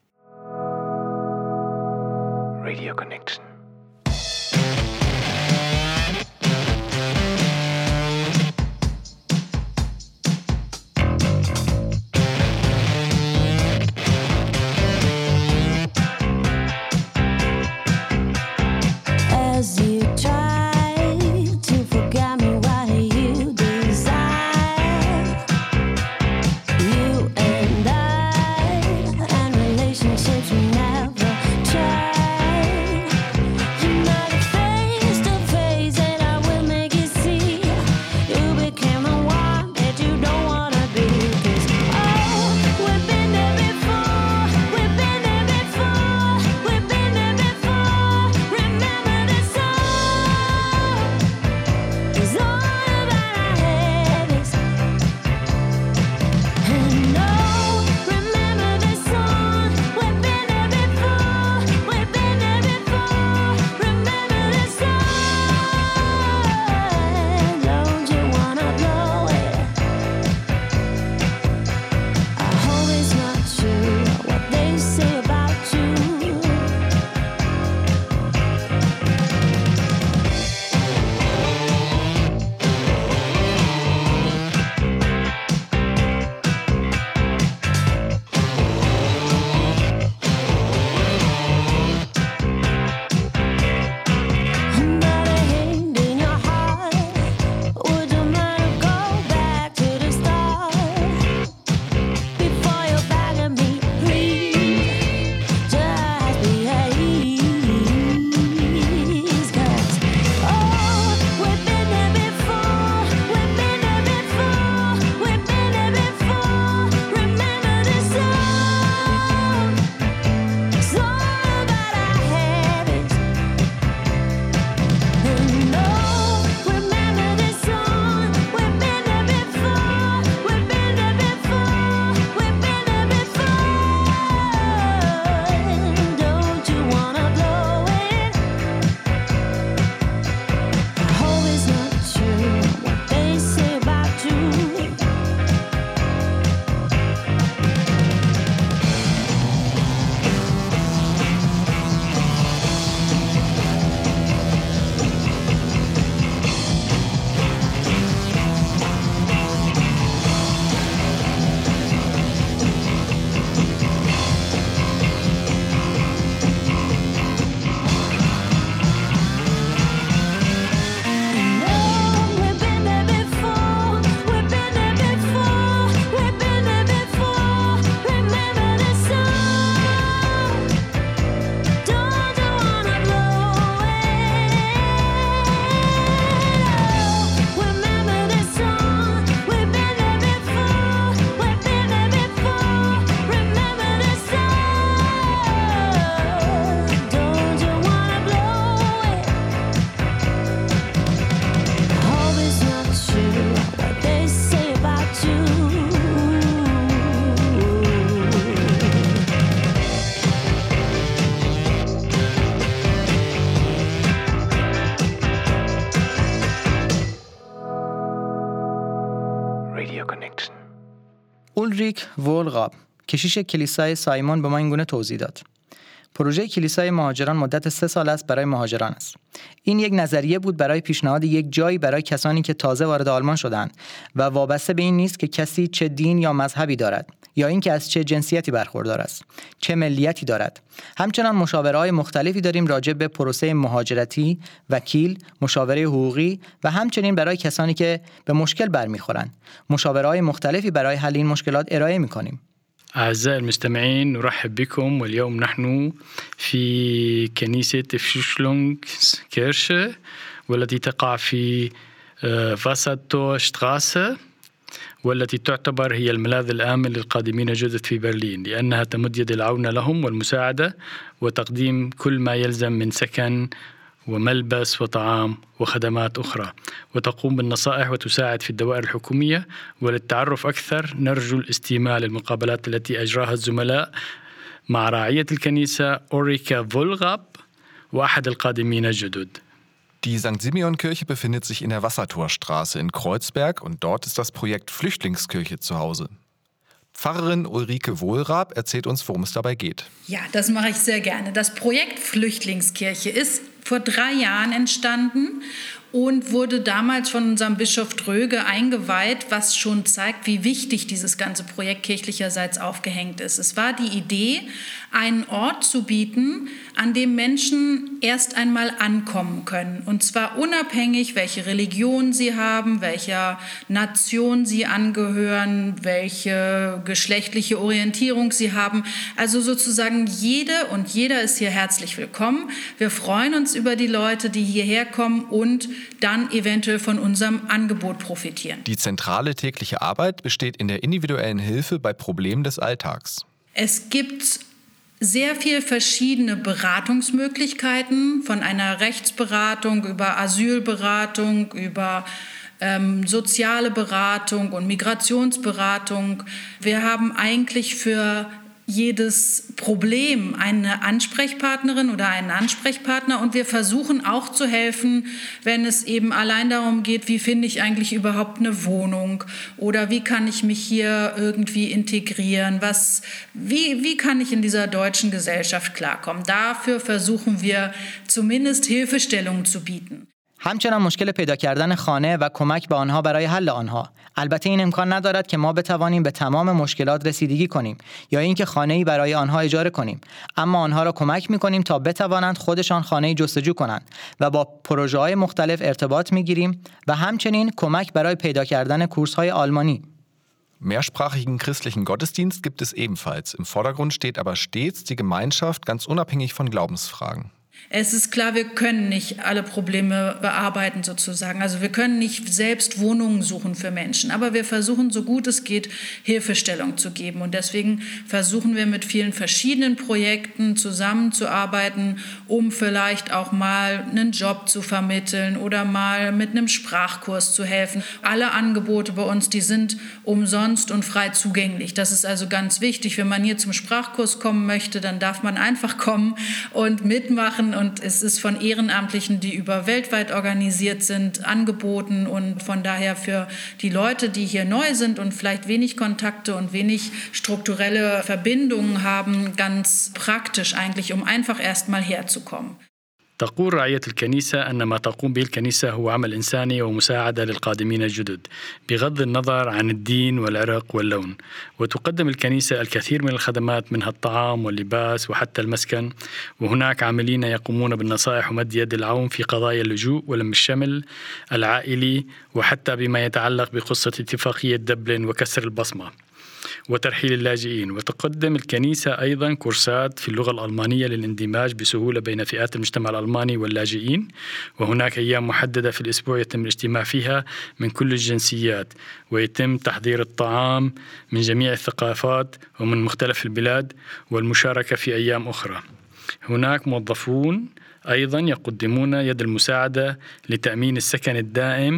Radio Connection. As you try to forget me, what do you desire? You and I, and relationships we never tried. Not face to face, and I will make you see you became the one that you don't wanna be. 'Cause we've been there before, we've been there before, we've been there before. Remember the song is all that I have is. And no, remember the song. We've been there before, we've been there before. Remember the song. Don't you wanna blow it? I hope it's not true what they say about you. But a hand in your heart, would you mind to go back to the start? Before you beg me, please, just behave. 'Cause we've been there before, we've been there before, we've been there before. Remember the song, it's all that I have is. And no, remember the song. We've been there before, we've been there before, we've been there before. Don't you wanna blow it? I hope it's not true what they say about you. We've been there before, we've been there before, we've been there before. Remember the song. Don't you wanna blow it? Remember the song. We've been there before, we've been there before. Remember the song. Don't you wanna blow it? I hope it's not true what they say about you. Radio Connection. اولریک وولقاب، کشیش کلیسای سایمون به ما این گونه توضیح داد: پروژه کلیسای مهاجران مدت 3 سال است برای مهاجران است. این یک نظریه بود برای پیشنهاد یک جایی برای کسانی که تازه وارد آلمان شدند و وابسته به این نیست که کسی چه دین یا مذهبی دارد یا اینکه از چه جنسیتی برخوردار است، چه ملیتی دارد. همچنان مشاوره‌های مختلفی داریم راجع به پروسه مهاجرتی، وکیل، مشاوره حقوقی و همچنین برای کسانی که به مشکل برمیخورند. مشاوره‌های مختلفی برای حل این مشکلات ارائه می‌کنیم. أعزائي المستمعين، نرحب بكم، واليوم نحن في كنيسة فشلونغ كيرشة، والتي تقع في فاساتو شتغاسة، والتي تعتبر هي الملاذ الآمن للقادمين الجدد في برلين، لأنها تمد يد العون لهم والمساعدة وتقديم كل ما يلزم من سكن وملبس وطعام وخدمات أخرى، وتقوم بالنصائح وتساعد في الدوائر الحكومية. وللتعرف أكثر نرجو الاستماع للمقابلات التي أجراها الزملاء مع راعية الكنيسة أوريكا فولغاب وأحد القادمين الجدد. Die St. Simeon-Kirche befindet sich in der Wassertorstraße in Kreuzberg und dort ist das Projekt Flüchtlingskirche zu Hause. Pfarrerin Ulrike Wohlrab erzählt uns, worum es dabei geht. Ja, das mache ich sehr gerne. Das Projekt Flüchtlingskirche ist vor 3 Jahren entstanden und wurde damals von unserem Bischof Dröge eingeweiht, was schon zeigt, wie wichtig dieses ganze Projekt kirchlicherseits aufgehängt ist. Es war die Idee, einen Ort zu bieten, an dem Menschen erst einmal ankommen können. Und zwar unabhängig, welche Religion sie haben, welcher Nation sie angehören, welche geschlechtliche Orientierung sie haben. Also sozusagen jede und jeder ist hier herzlich willkommen. Wir freuen uns über die Leute, die hierher kommen und dann eventuell von unserem Angebot profitieren. Die zentrale tägliche Arbeit besteht in der individuellen Hilfe bei Problemen des Alltags. Es gibt sehr viel verschiedene Beratungsmöglichkeiten, von einer Rechtsberatung über Asylberatung, über soziale Beratung und Migrationsberatung. Wir haben eigentlich für jedes Problem eine Ansprechpartnerin oder einen Ansprechpartner und wir versuchen auch zu helfen, wenn es eben allein darum geht, wie finde ich eigentlich überhaupt eine Wohnung oder wie kann ich mich hier irgendwie integrieren, wie kann ich in dieser deutschen Gesellschaft klarkommen. Dafür versuchen wir zumindest Hilfestellungen zu bieten. همچنان مشکل پیدا کردن خانه و کمک به آنها برای حل آنها. البته این امکان ندارد که ما بتوانیم به تمام مشکلات رسیدگی کنیم یا اینکه خانه‌ای برای آنها اجاره کنیم، اما آنها را کمک می‌کنیم تا بتوانند خودشان خانه‌ای جستجو کنند و با پروژه‌های مختلف ارتباط می‌گیریم و همچنین کمک برای پیدا کردن کورس‌های آلمانی. Mehrsprachigen christlichen Gottesdienst gibt es ebenfalls. Im Vordergrund steht aber stets die Gemeinschaft, ganz unabhängig von Glaubensfragen. Es ist klar, wir können nicht alle Probleme bearbeiten sozusagen. Also wir können nicht selbst Wohnungen suchen für Menschen, aber wir versuchen, so gut es geht, Hilfestellung zu geben. Und deswegen versuchen wir mit vielen verschiedenen Projekten zusammenzuarbeiten, um vielleicht auch mal einen Job zu vermitteln oder mal mit einem Sprachkurs zu helfen. Alle Angebote bei uns, die sind umsonst und frei zugänglich. Das ist also ganz wichtig. Wenn man hier zum Sprachkurs kommen möchte, dann darf man einfach kommen und mitmachen. Und es ist von Ehrenamtlichen, die weltweit organisiert sind, angeboten. Und von daher für die Leute, die hier neu sind und vielleicht wenig Kontakte und wenig strukturelle Verbindungen haben, ganz praktisch eigentlich, um einfach erst mal herzukommen. تقول رعية الكنيسة أن ما تقوم به الكنيسة هو عمل إنساني ومساعدة للقادمين الجدد بغض النظر عن الدين والعرق واللون، وتقدم الكنيسة الكثير من الخدمات منها الطعام واللباس وحتى المسكن، وهناك عاملين يقومون بالنصائح ومد يد العون في قضايا اللجوء ولم الشمل العائلي وحتى بما يتعلق بقصة اتفاقية دبلن وكسر البصمة وترحيل اللاجئين. وتقدم الكنيسة أيضا كورسات في اللغة الألمانية للاندماج بسهولة بين فئات المجتمع الألماني واللاجئين، وهناك أيام محددة في الأسبوع يتم الاجتماع فيها من كل الجنسيات ويتم تحضير الطعام من جميع الثقافات ومن مختلف البلاد والمشاركة في أيام أخرى. هناك موظفون أيضا يقدمون يد المساعدة لتأمين السكن الدائم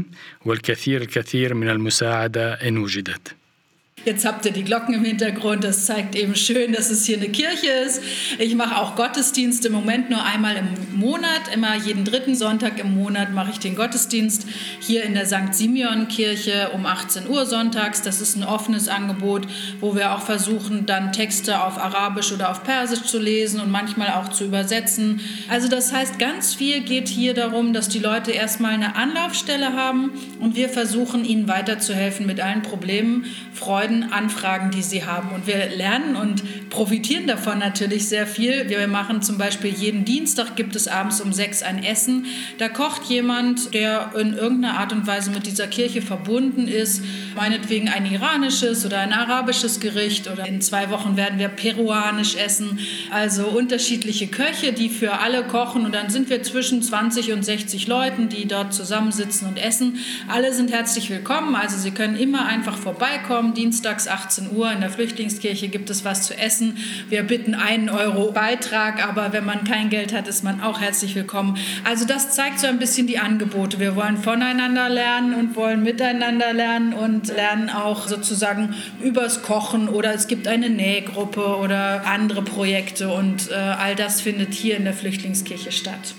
والكثير من المساعدة إن وجدت. Jetzt habt ihr die Glocken im Hintergrund, das zeigt eben schön, dass es hier eine Kirche ist. Ich mache auch Gottesdienst im Moment nur einmal im Monat, immer jeden 3. Sonntag im Monat mache ich den Gottesdienst hier in der St. Simeon-Kirche um 18 Uhr sonntags. Das ist ein offenes Angebot, wo wir auch versuchen, dann Texte auf Arabisch oder auf Persisch zu lesen und manchmal auch zu übersetzen. Also das heißt, ganz viel geht hier darum, dass die Leute erstmal eine Anlaufstelle haben und wir versuchen, ihnen weiterzuhelfen mit allen Problemen, Freuden, Anfragen, die sie haben. Und wir lernen und profitieren davon natürlich sehr viel. Wir machen zum Beispiel jeden Dienstag, gibt es abends um 6 ein Essen. Da kocht jemand, der in irgendeiner Art und Weise mit dieser Kirche verbunden ist. Meinetwegen ein iranisches oder ein arabisches Gericht. Oder in 2 Wochen werden wir peruanisch essen. Also unterschiedliche Köche, die für alle kochen. Und dann sind wir zwischen 20 und 60 Leuten, die dort zusammensitzen und essen. Alle sind herzlich willkommen. Also Sie können immer einfach vorbeikommen. willkommen. Dienstags 18 Uhr in der Flüchtlingskirche gibt es was zu essen. Wir bitten 1 Euro Beitrag, aber wenn man kein Geld hat, ist man auch herzlich willkommen. Also das zeigt so ein bisschen die Angebote. Wir wollen voneinander lernen und wollen miteinander lernen und lernen auch sozusagen übers Kochen oder es gibt eine Nähgruppe oder andere Projekte und all das findet hier in der Flüchtlingskirche statt.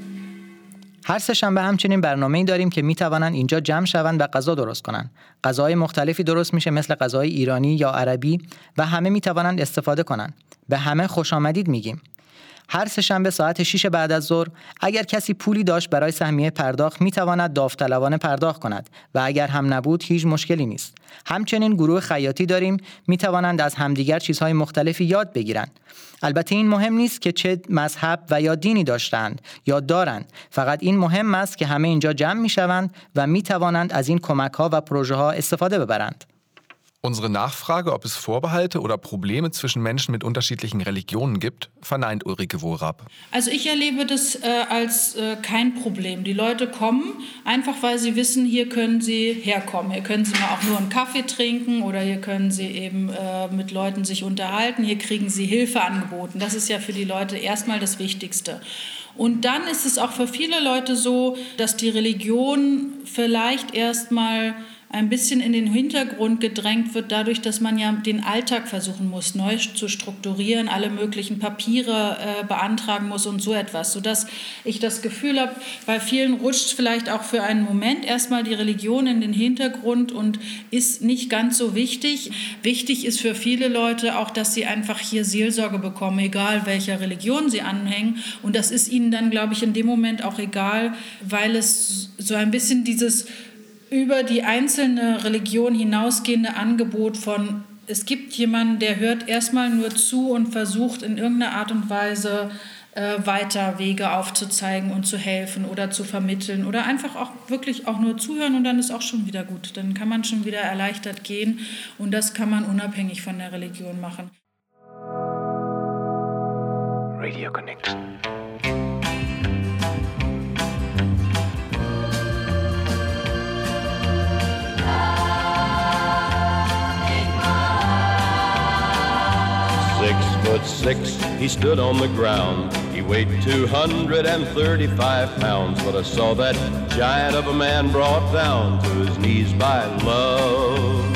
هر سه شنبه همچنین برنامه‌ای داریم که می‌توانند اینجا جمع شوند و غذا درست کنند. غذاهای مختلفی درست میشه مثل غذاهای ایرانی یا عربی و همه می‌توانند استفاده کنند. به همه خوش آمدید میگیم. هر سه شنبه ساعت 6 بعد از ظهر اگر کسی پولی داشت برای سهمیه پرداخت میتواند داوطلبانه پرداخت کند و اگر هم نبود هیچ مشکلی نیست. همچنین گروه خیاطی داریم، میتوانند از همدیگر چیزهای مختلفی یاد بگیرند. البته این مهم نیست که چه مذهب و یا دینی داشتند یا دارند، فقط این مهم است که همه اینجا جمع میشوند و میتوانند از این کمک‌ها و پروژه‌ها استفاده ببرند. Unsere Nachfrage, ob es Vorbehalte oder Probleme zwischen Menschen mit unterschiedlichen Religionen gibt, verneint Ulrike Wohlrab. Also ich erlebe das als kein Problem. Die Leute kommen, einfach weil sie wissen, hier können sie herkommen. Hier können sie mal auch nur einen Kaffee trinken oder hier können sie eben mit Leuten sich unterhalten. Hier kriegen sie Hilfe angeboten. Das ist ja für die Leute erstmal das Wichtigste. Und dann ist es auch für viele Leute so, dass die Religion vielleicht erstmal ein bisschen in den Hintergrund gedrängt wird, dadurch, dass man ja den Alltag versuchen muss, neu zu strukturieren, alle möglichen Papiere beantragen muss und so etwas, sodass ich das Gefühl habe, bei vielen rutscht vielleicht auch für einen Moment erstmal die Religion in den Hintergrund und ist nicht ganz so wichtig. Wichtig ist für viele Leute auch, dass sie einfach hier Seelsorge bekommen, egal welcher Religion sie anhängen. Und das ist ihnen dann, glaube ich, in dem Moment auch egal, weil es so ein bisschen dieses über die einzelne Religion hinausgehende Angebot von, es gibt jemanden, der hört erstmal nur zu und versucht in irgendeiner Art und Weise weiter Wege aufzuzeigen und zu helfen oder zu vermitteln oder einfach auch wirklich auch nur zuhören und dann ist auch schon wieder gut. Dann kann man schon wieder erleichtert gehen und das kann man unabhängig von der Religion machen. Radio Connection. He stood on the ground. He weighed 235 pounds, but I saw that giant of a man brought down to his knees by love.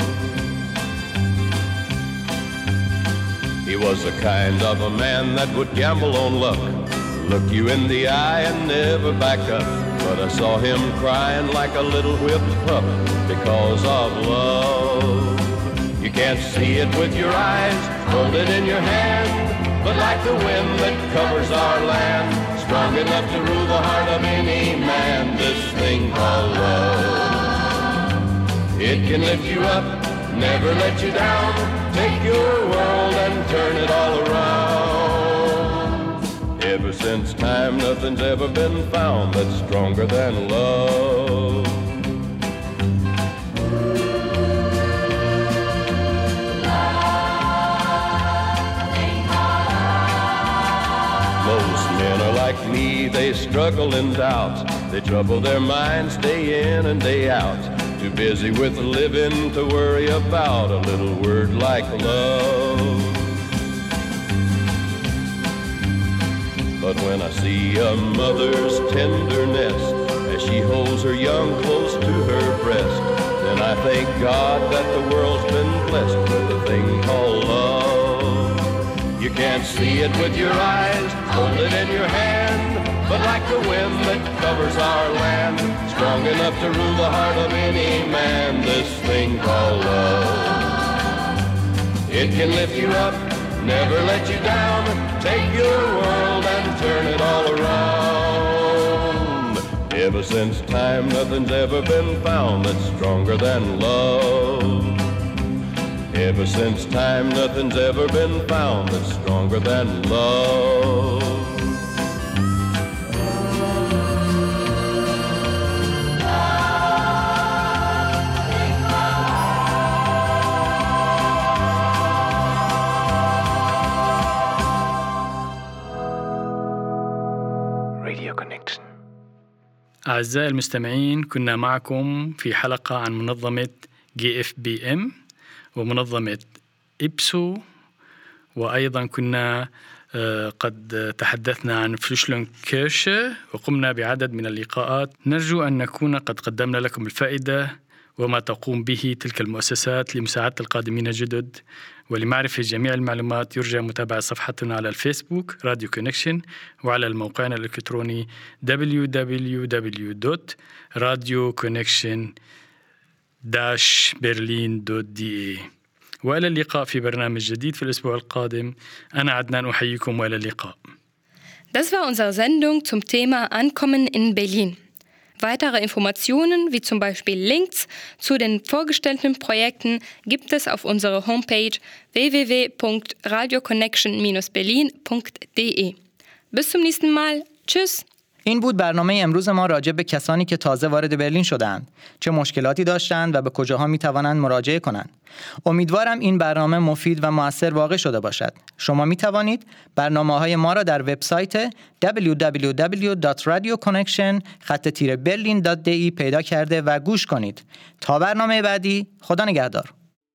He was the kind of a man that would gamble on luck, look you in the eye and never back up. But I saw him crying like a little whipped pup because of love. You can't see it with your eyes, hold it in your hand, but like the wind that covers our land, strong enough to rule the heart of any man, this thing called love. It can lift you up, never let you down, take your world and turn it all around. Ever since time, nothing's ever been found that's stronger than love. Like me, they struggle in doubt. They trouble their minds day in and day out. Too busy with living to worry about a little word like love. But when I see a mother's tenderness as she holds her young close to her breast, then I thank God that the world's been blessed with a thing called love. You can't see it with your eyes, hold it in your hand, but like the wind that covers our land, strong enough to rule the heart of any man, this thing called love. It can lift you up, never let you down, take your world and turn it all around. Ever since time, nothing's ever been found that's stronger than love. Ever since time, nothing's ever been found that's stronger than love. Radio Connection. أعزائي المستمعين، كنا معكم في حلقة عن منظمة GFBM ومنظمة إبسو. وأيضا كنا قد تحدثنا عن فلوشلنكيرشة وقمنا بعدد من اللقاءات. نرجو أن نكون قد قدمنا لكم الفائدة وما تقوم به تلك المؤسسات لمساعدة القادمين الجدد. ولمعرفة جميع المعلومات يرجى متابعة صفحتنا على الفيسبوك راديو كونكشن وعلى الموقعنا الإلكتروني www.radioconnection-berlin.de. وإلى اللقاء في برنامج جديد في الأسبوع القادم. أنا عدنان أحييكم وإلى اللقاء. Das war unsere Sendung zum Thema Ankommen in Berlin. Weitere Informationen, wie zum Beispiel Links zu den vorgestellten Projekten, gibt es auf unserer Homepage www.radioconnection-berlin.de. Bis zum nächsten Mal. Tschüss. این بود برنامه امروز ما راجع به کسانی که تازه وارد برلین شده‌اند، چه مشکلاتی داشتند و به کجاها می‌توانند مراجعه کنند. امیدوارم این برنامه مفید و مؤثر واقع شده باشد. شما می‌توانید برنامه‌های ما را در وبسایت www.radioconnection-berlin.de پیدا کرده و گوش کنید. تا برنامه بعدی، خدا نگهدار.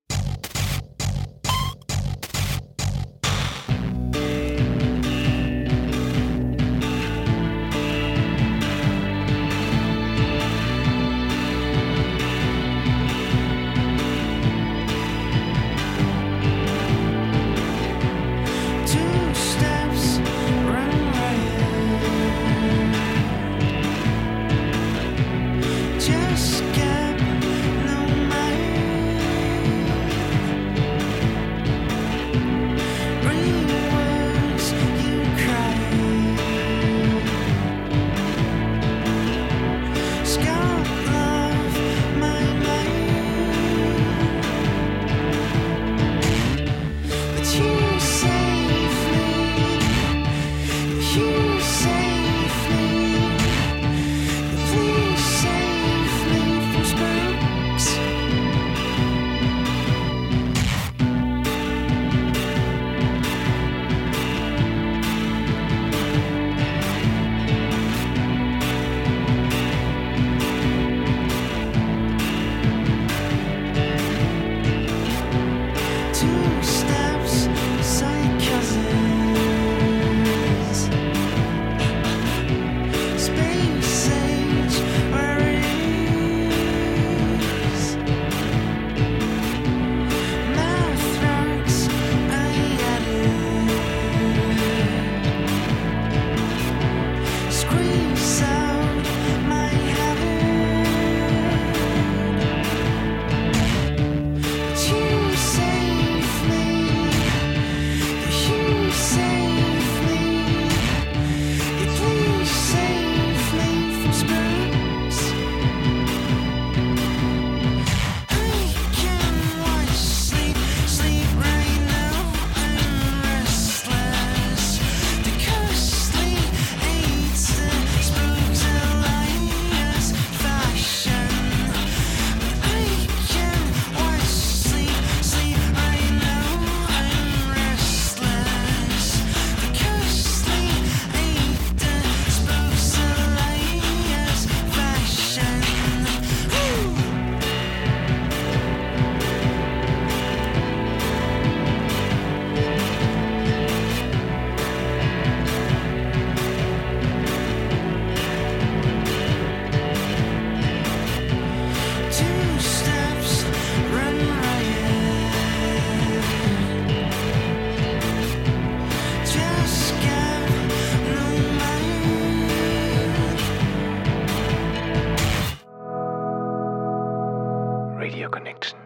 Radio Connection.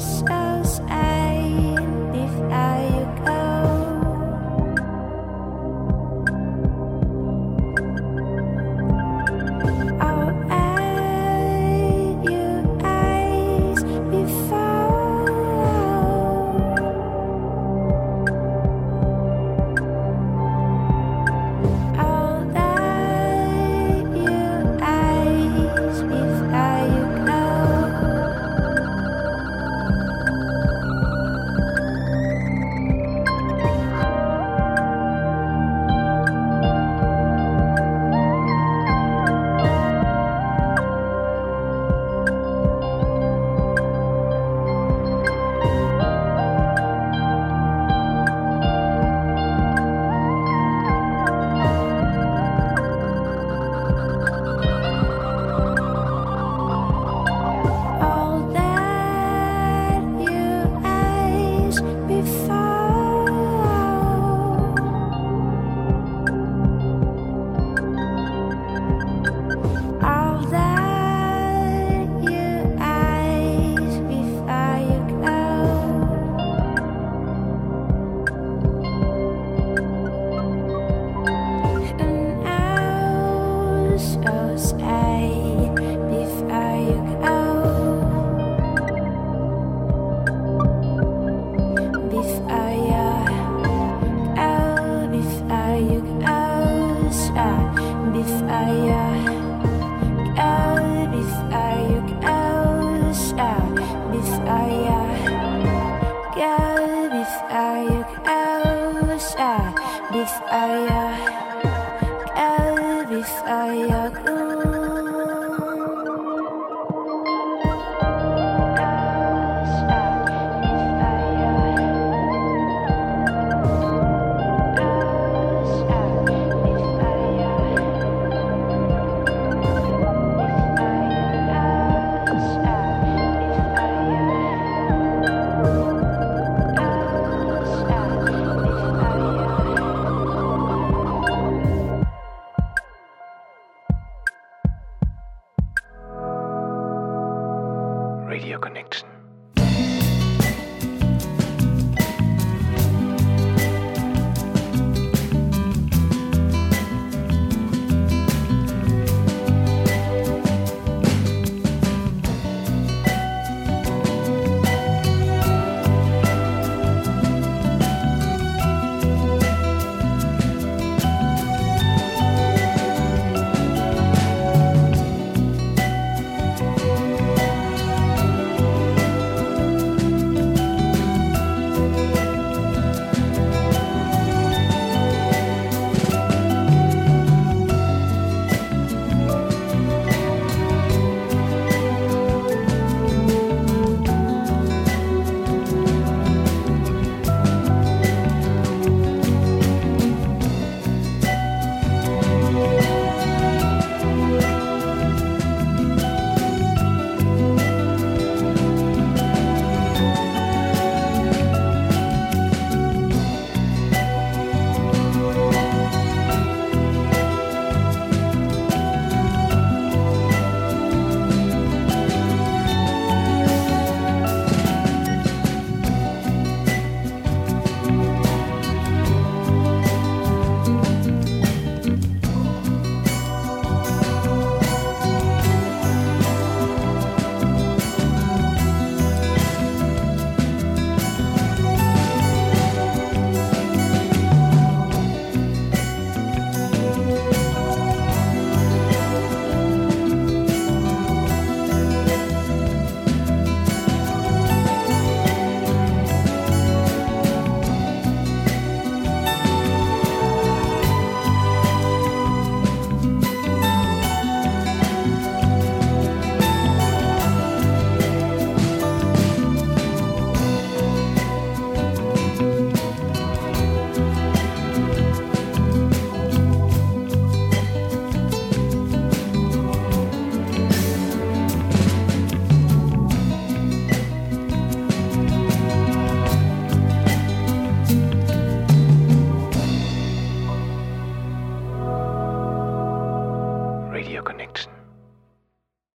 Radio Connection.